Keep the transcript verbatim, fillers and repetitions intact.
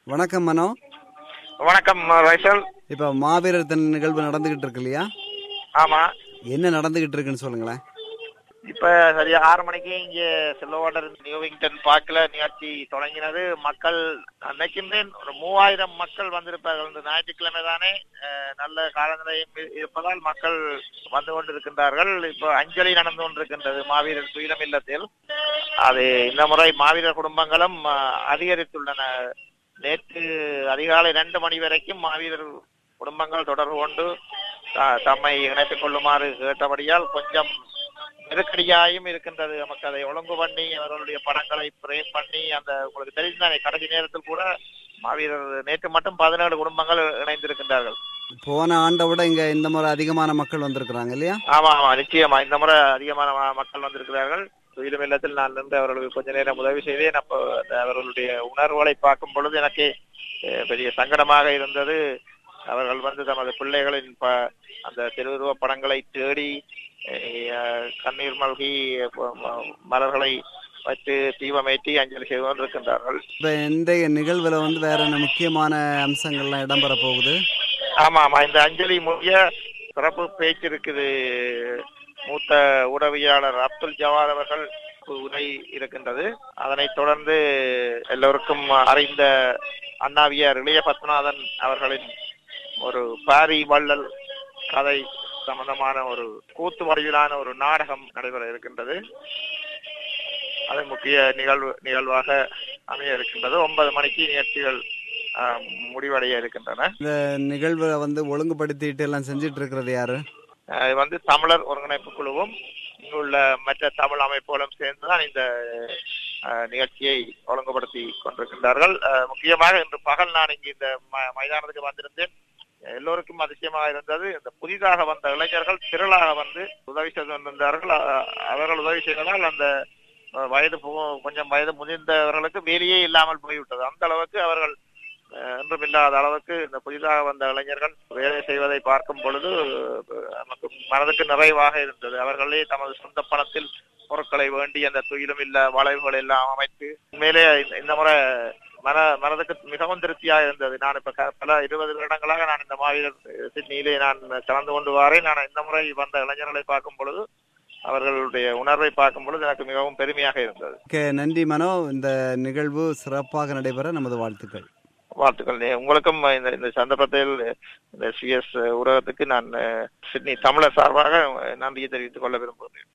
வணக்கம் மனோ. வணக்கம் ரைசல். இப்ப மாவீரர் தின நிகழ்வு நடந்துகிட்டு இருக்கு இல்லையா? ஆமா. என்ன நடந்துகிட்டு இருக்குன்னு சொல்லுங்களேன். இப்ப சரியா ஆறு மணிக்கு இங்க சில்வாட்டர் நியூவிங்டன் பார்க்ல நிகழ்ச்சி தொடங்கினது. மக்கள் நினைக்கின்றேன் ஒரு மூவாயிரம் மக்கள் வந்திருப்பார்கள். இந்த ஞாயிற்றுக்கிழமை தானே, நல்ல காலநிலையும் இருப்பதால் மக்கள் வந்து கொண்டிருக்கின்றார்கள். இப்போ அஞ்சலி நடந்து கொண்டிருக்கின்றது மாவீரர் துயிலம் இல்லத்தில். அது இந்த முறை மாவீரர் குடும்பங்களும் அதிகரித்துள்ளன. நேற்று அதிகாலை ரெண்டு மணி வரைக்கும் மாவீரர் குடும்பங்கள் தொடர்பு கொண்டு தம்மை இணைத்துக் கொள்ளுமாறு கேட்டபடியால் கொஞ்சம் நெருக்கடியாயும் இருக்கின்றது. நமக்கு அதை ஒழுங்கு பண்ணி அவர்களுடைய படங்களை பிரேம் பண்ணி, அந்த உங்களுக்கு தெரிந்தானே கடைசி நேரத்தில் கூட மாவீரர் நேற்று மட்டும் பதினேழு குடும்பங்கள் இணைந்திருக்கின்றார்கள். போன ஆண்டை விட இங்க இந்த முறை அதிகமான மக்கள் வந்திருக்கிறாங்க இல்லையா? ஆமா ஆமா நிச்சயமா இந்த முறை அதிகமான மக்கள் வந்திருக்கிறார்கள். துயிலும் இல்லத்தில் நான் நின்று அவர்களுக்கு கொஞ்ச நேரம் உதவி செய்தேன். அப்போ அவர்களுடைய உணர்வுகளை பார்க்கும் பொழுது எனக்கு பெரிய சங்கடமாக இருந்தது. அவர்கள் வந்து தமது பிள்ளைகளின் ப அந்த திருவுருவ படங்களை தேடி கண்ணீர் மல்கி மலர்களை வச்சு தீபமேற்றி அஞ்சலி செய்து கொண்டிருக்கின்றார்கள். இப்ப இந்த நிகழ்வுல வந்து வேற என்ன முக்கியமான அம்சங்கள்லாம் இடம்பெற போகுது? ஆமா ஆமா இந்த அஞ்சலி முடிய சிறப்பு பேச்சு இருக்குது. மூத்த உளவியலாளர் அப்துல் ஜவாத் அவர்கள் உரை இருக்கின்றது. அதனைத் தொடர்ந்து எல்லோருக்கும் அறிந்த அண்ணாவியார் இளைய பத்மநாதன் அவர்களின் ஒரு பாரி வள்ளல் கதை சம்பந்தமான ஒரு கூத்து வடிவிலான ஒரு நாடகம் நடைபெற இருக்கின்றது. அது முக்கிய நிகழ்வு நிகழ்வாக அமைய இருக்கின்றது. ஒன்பது மணிக்கு நிகழ்ச்சிகள் முடிவடைய இருக்கின்றன. இந்த நிகழ்வை வந்து ஒழுங்குபடுத்திட்டு எல்லாம் செஞ்சிட்டு இருக்கிறது யாரு? வந்து தமிழர் ஒருங்கிணைப்பு குழுவும் இங்குள்ள மற்ற தமிழ் அமைப்புகளும் சேர்ந்துதான் இந்த நிகழ்ச்சியை ஒழுங்குபடுத்தி கொண்டிருக்கின்றார்கள். முக்கியமாக இன்று பகல் நான் இங்கு இந்த மைதானத்துக்கு வந்திருந்தேன். எல்லோருக்கும் அதிசயமாக இருந்தது. இந்த புதிதாக வந்த இளைஞர்கள் திரளாக வந்து உதவி செய்து கொண்டிருந்தார்கள். அவர்கள் உதவி செய்வதால் அந்த வயது கொஞ்சம் வயது முதிர்ந்தவர்களுக்கு வேலையே இல்லாமல் போய்விட்டது. அந்த அளவுக்கு அவர்கள் என்றும் இல்லாத அளவுக்கு இந்த புதிதாக வந்த இளைஞர்கள் வேலை செய்வதை பார்க்கும் பொழுது நமக்கு மனதுக்கு நிறைவாக இருந்தது. அவர்களே தமது சொந்த பணத்தில் பொருட்களை வேண்டி அந்த துயிலும் இல்ல வளைவுகள் எல்லாம் அமைத்து உண்மையிலே இந்த முறை மன மனதுக்கு மிகவும் திருப்தியாக இருந்தது. நான் இப்ப பல இருபது வருடங்களாக நான் இந்த மாவீரர் சிட்னியிலே நான் கலந்து கொண்டு வாரேன். நான் இந்த முறை வந்த இளைஞர்களை பார்க்கும் பொழுது அவர்களுடைய உணர்வை பார்க்கும் பொழுது எனக்கு மிகவும் பெருமையாக இருந்தது. நன்றி மனோ. இந்த நிகழ்வு சிறப்பாக நடைபெற நமது வாழ்த்துக்கள். வாழ்த்துக்கள். உங்களுக்கும் இந்த இந்த சந்தர்ப்பத்தில் இந்த சிஎஸ் ஊடகத்துக்கு நான் சிட்னி தமிழர் சார்பாக நன்றியை தெரிவித்துக் கொள்ள விரும்புகிறேன்.